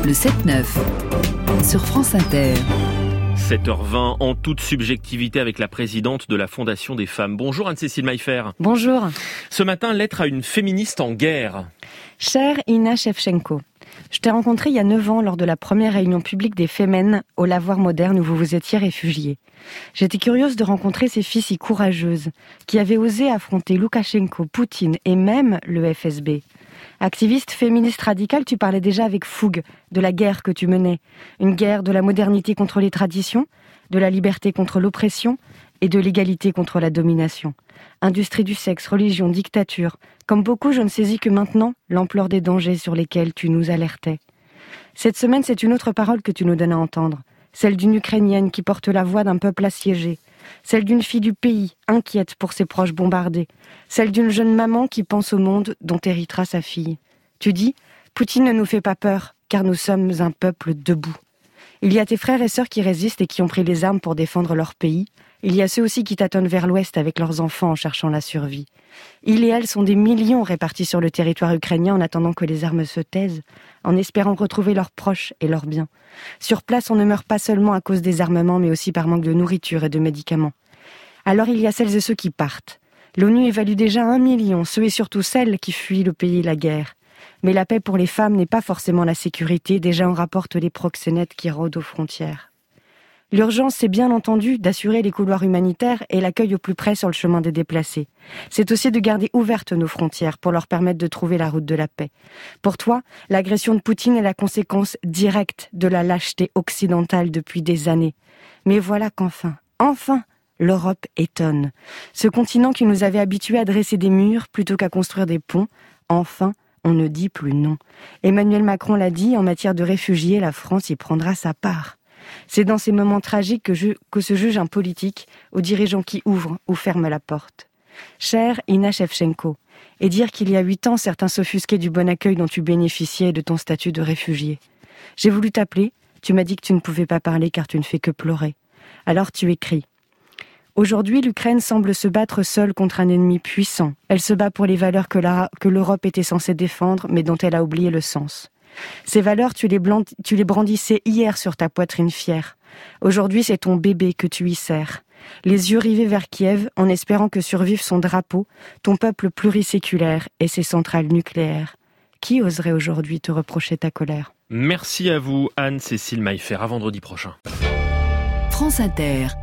Le 7-9 sur France Inter. 7h20 en toute subjectivité avec la présidente de la Fondation des femmes. Bonjour Anne-Cécile Maillefer. Bonjour. Ce matin, lettre à une féministe en guerre. Chère Inna Shevchenko, je t'ai rencontrée il y a 9 ans lors de la première réunion publique des Femen au Lavoir moderne où vous vous étiez réfugiée. J'étais curieuse de rencontrer ces filles si courageuses qui avaient osé affronter Loukachenko, Poutine et même le FSB. Activiste féministe radicale, tu parlais déjà avec fougue de la guerre que tu menais. Une guerre de la modernité contre les traditions, de la liberté contre l'oppression et de l'égalité contre la domination. Industrie du sexe, religion, dictature. Comme beaucoup, je ne saisis que maintenant l'ampleur des dangers sur lesquels tu nous alertais. Cette semaine, c'est une autre parole que tu nous donnes à entendre. Celle d'une Ukrainienne qui porte la voix d'un peuple assiégé. Celle d'une fille du pays, inquiète pour ses proches bombardés. Celle d'une jeune maman qui pense au monde dont héritera sa fille. Tu dis, Poutine ne nous fait pas peur, car nous sommes un peuple debout. Il y a tes frères et sœurs qui résistent et qui ont pris les armes pour défendre leur pays. Il y a ceux aussi qui tâtonnent vers l'ouest avec leurs enfants en cherchant la survie. Ils et elles sont des millions répartis sur le territoire ukrainien en attendant que les armes se taisent, en espérant retrouver leurs proches et leurs biens. Sur place, on ne meurt pas seulement à cause des armements, mais aussi par manque de nourriture et de médicaments. Alors il y a celles et ceux qui partent. L'ONU évalue déjà 1 million, ceux et surtout celles qui fuient le pays et la guerre. Mais la paix pour les femmes n'est pas forcément la sécurité, déjà on rapporte les proxénètes qui rôdent aux frontières. L'urgence, c'est bien entendu d'assurer les couloirs humanitaires et l'accueil au plus près sur le chemin des déplacés. C'est aussi de garder ouvertes nos frontières pour leur permettre de trouver la route de la paix. Pour toi, l'agression de Poutine est la conséquence directe de la lâcheté occidentale depuis des années. Mais voilà qu'enfin, l'Europe étonne. Ce continent qui nous avait habitués à dresser des murs plutôt qu'à construire des ponts, enfin, on ne dit plus non. Emmanuel Macron l'a dit, en matière de réfugiés, la France y prendra sa part. C'est dans ces moments tragiques que se juge un politique aux dirigeants qui ouvrent ou ferment la porte. Chère Inna Shevchenko, et dire qu'il y a 8 ans, certains s'offusquaient du bon accueil dont tu bénéficiais et de ton statut de réfugié. J'ai voulu t'appeler, tu m'as dit que tu ne pouvais pas parler car tu ne fais que pleurer. Alors tu écris. Aujourd'hui, l'Ukraine semble se battre seule contre un ennemi puissant. Elle se bat pour les valeurs que l'Europe était censée défendre, mais dont elle a oublié le sens. Ces valeurs, tu les brandissais hier sur ta poitrine fière. Aujourd'hui, c'est ton bébé que tu y serres. Les yeux rivés vers Kiev, en espérant que survive son drapeau, ton peuple pluriséculaire et ses centrales nucléaires. Qui oserait aujourd'hui te reprocher ta colère ? Merci à vous, Anne-Cécile Maillefer. À vendredi prochain. France Inter.